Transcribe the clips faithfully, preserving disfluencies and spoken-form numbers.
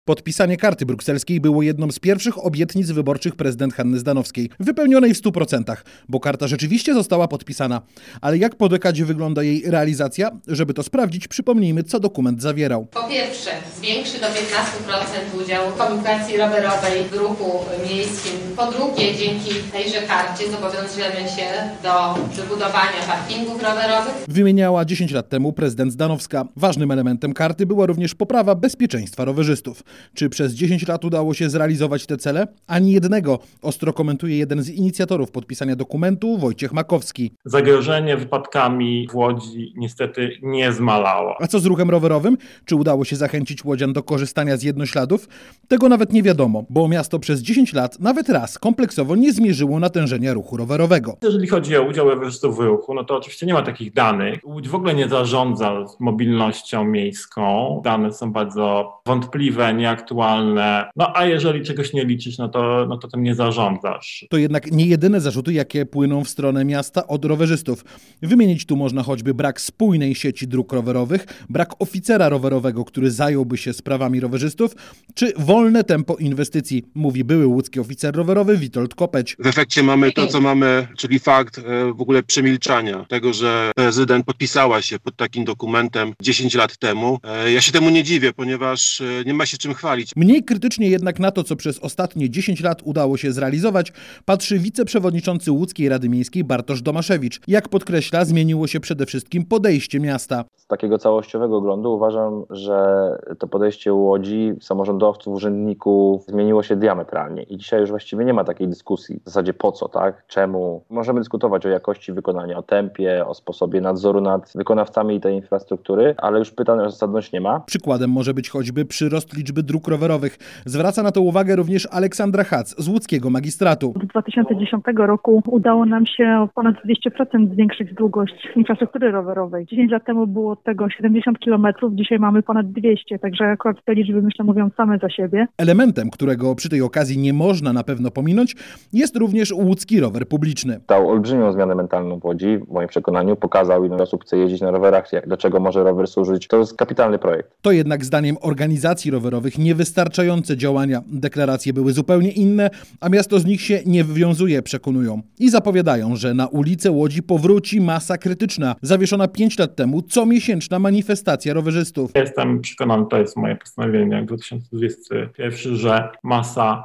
Podpisanie karty brukselskiej było jedną z pierwszych obietnic wyborczych prezydent Hanny Zdanowskiej, wypełnionej w stu procentach, bo karta rzeczywiście została podpisana. Ale jak po dekadzie wygląda jej realizacja? Żeby to sprawdzić, przypomnijmy, co dokument zawierał. Po pierwsze, zwiększy do piętnastu procent udział komunikacji rowerowej w ruchu miejskim. Po drugie, dzięki tejże karcie zobowiązujemy się do wybudowania parkingów rowerowych. Wymieniała dziesięć lat temu prezydent Zdanowska. Ważnym elementem karty była również poprawa bezpieczeństwa rowerzystów. Czy przez dziesięć lat udało się zrealizować te cele? Ani jednego, ostro komentuje jeden z inicjatorów podpisania dokumentu, Wojciech Makowski. Zagrożenie wypadkami w Łodzi niestety nie zmalało. A co z ruchem rowerowym? Czy udało się zachęcić łodzian do korzystania z jednośladów? Tego nawet nie wiadomo, bo miasto przez dziesięć lat nawet raz kompleksowo nie zmierzyło natężenia ruchu rowerowego. Jeżeli chodzi o udział rowerzystów w ruchu, no to oczywiście nie ma takich danych. Łódź w ogóle nie zarządza mobilnością miejską. Dane są bardzo wątpliwe, nieaktualne. No a jeżeli czegoś nie liczysz, no to, no to tym nie zarządzasz. To jednak nie jedyne zarzuty, jakie płyną w stronę miasta od rowerzystów. Wymienić tu można choćby brak spójnej sieci dróg rowerowych, brak oficera rowerowego, który zająłby się sprawami rowerzystów, czy wolne tempo inwestycji, mówi były łódzki oficer rowerowy Witold Kopeć. W efekcie mamy to, co mamy, czyli fakt w ogóle przemilczania tego, że prezydent podpisała się pod takim dokumentem dziesięć lat temu. Ja się temu nie dziwię, ponieważ nie ma się czym chwalić. Mniej krytycznie jednak na to, co przez ostatnie dziesięć lat udało się zrealizować, patrzy wiceprzewodniczący Łódzkiej Rady Miejskiej Bartosz Domaszewicz. Jak podkreśla, zmieniło się przede wszystkim podejście miasta. Z takiego całościowego oglądu uważam, że to podejście Łodzi, samorządowców, urzędników zmieniło się diametralnie i dzisiaj już właściwie nie ma takiej dyskusji w zasadzie po co, tak, czemu. Możemy dyskutować o jakości wykonania, o tempie, o sposobie nadzoru nad wykonawcami tej infrastruktury, ale już pytań o zasadność nie ma. Przykładem może być choćby przyrost liczby dróg rowerowych. Zwraca na to uwagę również Aleksandra Hac z łódzkiego magistratu. Od dwa tysiące dziesiątego roku udało nam się o ponad dwieście procent zwiększyć długość infrastruktury rowerowej. dziesięć lat temu było tego siedemdziesiąt kilometrów, dzisiaj mamy ponad dwieście, także akurat te liczby, myślę, mówią same za siebie. Elementem, którego przy tej okazji nie można na pewno pominąć, jest również łódzki rower publiczny. Dał olbrzymią zmianę mentalną w Łodzi, w moim przekonaniu, pokazał, ile osób chce jeździć na rowerach, jak, do czego może rower służyć. To jest kapitalny projekt. To jednak zdaniem organizacji rowerowych niewystarczające działania. Deklaracje były zupełnie inne, a miasto z nich się nie wywiązuje, przekonują. I zapowiadają, że na ulice Łodzi powróci masa krytyczna. Zawieszona pięć lat temu comiesięczna manifestacja rowerzystów. Jestem przekonany, to jest moje postanowienie dwa tysiące dwudziesty pierwszy, że masa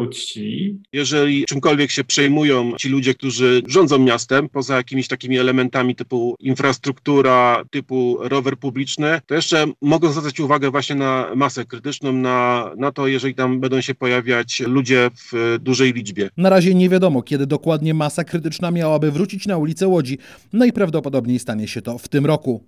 wróci. Jeżeli czymkolwiek się przejmują ci ludzie, którzy rządzą miastem, poza jakimiś takimi elementami typu infrastruktura, typu rower publiczny, to jeszcze mogą zwracać uwagę właśnie na masę krytyczną, na, na to, jeżeli tam będą się pojawiać ludzie w dużej liczbie. Na razie nie wiadomo, kiedy dokładnie masa krytyczna miałaby wrócić na ulicę Łodzi. Najprawdopodobniej stanie się to w tym roku.